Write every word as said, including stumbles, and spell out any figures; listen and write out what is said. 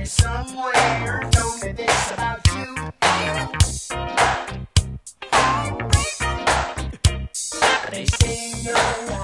Somebody somewhere told me this about you. They say you're